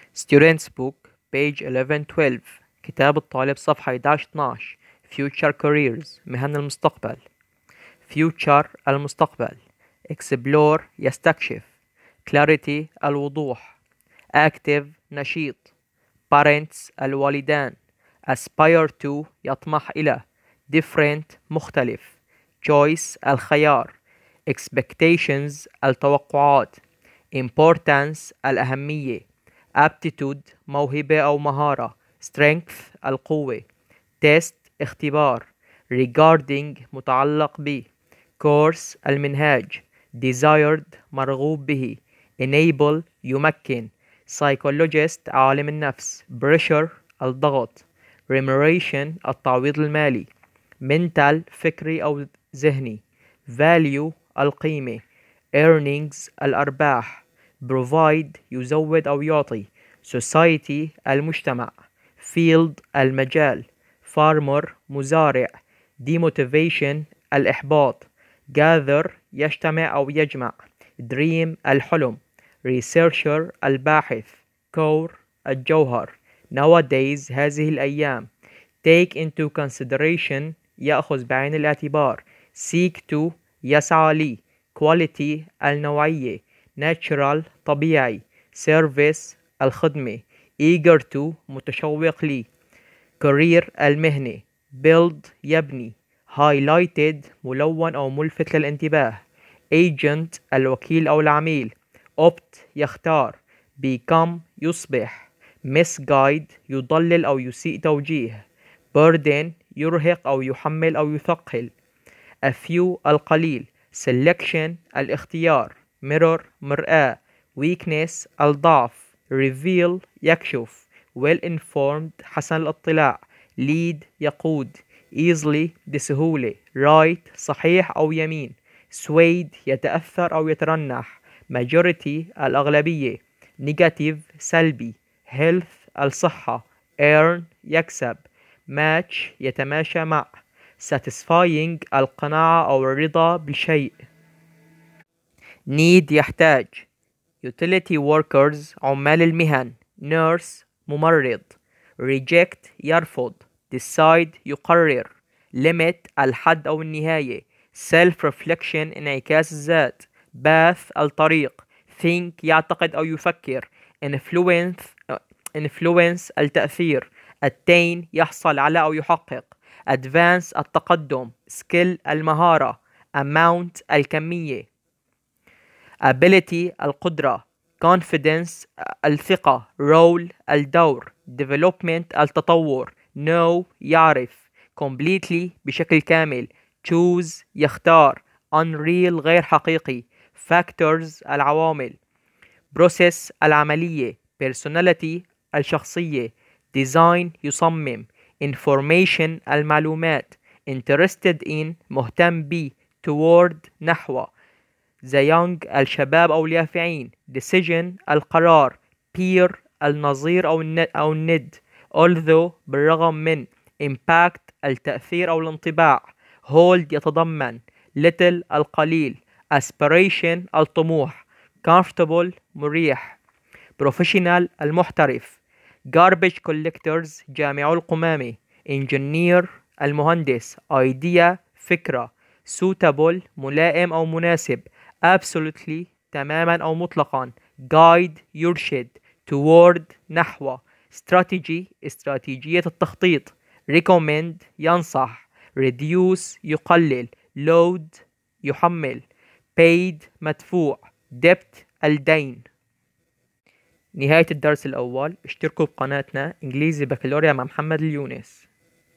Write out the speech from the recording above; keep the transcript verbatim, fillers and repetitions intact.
Students book page eleven twelve. كتاب الطالب صفحة إحدى عشر اثناشر. Future careers مهن المستقبل. Future المستقبل. Explore يستكشف. Clarity الوضوح. Active نشيط. Parents الوالدان. Aspire to يطمح إلى. Different مختلف. Choice الخيار. Expectations التوقعات. Importance الأهمية. Aptitude موهبة أو مهارة. Strength القوة. Test اختبار. Regarding متعلق ب. Course المنهاج. Desired مرغوب به. Enable يمكن. Psychologist عالم النفس. Pressure الضغط. Remuneration التعويض المالي. Mental فكري أو ذهني. Value القيمة. Earnings الأرباح. Provide يزود أو يعطي. Society المجتمع. Field المجال. Farmer مزارع. Demotivation الإحباط. Gather يجتمع أو يجمع. Dream الحلم. Researcher الباحث. Core الجوهر. Nowadays هذه الأيام. Take into consideration يأخذ بعين الاعتبار. Seek to يسعى لي. Quality النوعية. Natural طبيعي. Service الخدمة. Eager to متشوق لي. Career المهنة. Build يبني. Highlighted ملون أو ملفت للانتباه. Agent الوكيل أو العميل. Opt يختار. Become يصبح. Misguide يضلل أو يسيء توجيه. Burden يرهق أو يحمل أو يثقل. A few القليل. Selection الاختيار. Mirror مرآة. Weakness الضعف. Reveal يكشف. Well informed حسن الاطلاع. Lead يقود. Easily بسهولة. Right صحيح أو يمين. Swayed يتأثر أو يترنح. Majority الأغلبية. Negative سلبي. Health الصحة. Earn يكسب. Match يتماشى مع. Satisfying القناعة أو الرضا بالشيء. Need يحتاج. Utility workers عمال المهن. Nurse ممرض. Reject يرفض. Decide يقرر. Limit الحد أو النهاية. Self-reflection انعكاس الذات. Path الطريق. Think يعتقد أو يفكر. Influence influence التأثير. Attain يحصل على أو يحقق. Advance التقدم. Skill المهارة. Amount الكمية. Ability القدرة. Confidence الثقة. Role الدور. Development التطور. Know يعرف. Completely بشكل كامل. Choose يختار. Unreal غير حقيقي. Factors العوامل. Process العملية. Personality الشخصية. Design يصمم. Information المعلومات. Interested in مهتم ب. Toward نحو. The young الشباب أو اليافعين. Decision القرار. Peer النظير أو الند, أو الند. Although بالرغم من. Impact التأثير أو الانطباع. Hold يتضمن. Little القليل. Aspiration الطموح. Comfortable مريح. Professional المحترف. Garbage collectors جامعو القمامة. Engineer المهندس. Idea فكرة. Suitable ملائم أو مناسب. Absolutely تماما أو مطلقا. Guide يرشد. Toward نحو. Strategy استراتيجية التخطيط. Recommend ينصح. Reduce يقلل. Load يحمل. Paid مدفوع. Debt الدين. نهاية الدرس الأول. اشتركوا بقناتنا إنجليزي بكالوريا مع محمد اليونس.